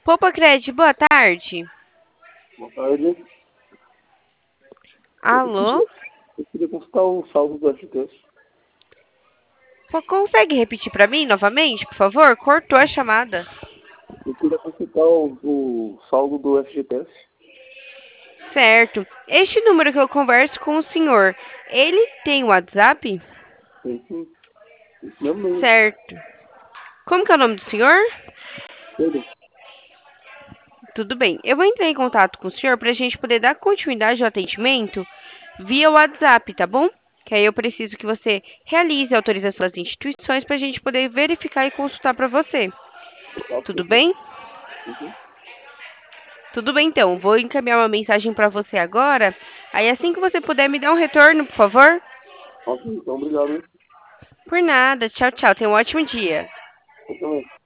Popocred, boa tarde. Boa tarde. Alô? Eu queria consultar o saldo do FGTS. Só consegue repetir para mim novamente, por favor? Cortou a chamada. Eu queria consultar o saldo do FGTS. Certo. Este número que eu converso com o senhor, ele tem WhatsApp? Tem sim. Esse mesmo número. Certo. Como que é o nome do senhor? Pedro. Tudo bem. Eu vou entrar em contato com o senhor para a gente poder dar continuidade ao atendimento via WhatsApp, tá bom? Que aí eu preciso que você realize a autorização das instituições para a gente poder verificar e consultar para você. Tá, Tudo ok. bem? Uhum. Tudo bem, então. Vou encaminhar uma mensagem para você agora. Aí, assim que você puder, me dá um retorno, por favor. Ok, então obrigado, hein? Por nada. Tchau, tchau. Tenha um ótimo dia. Eu também.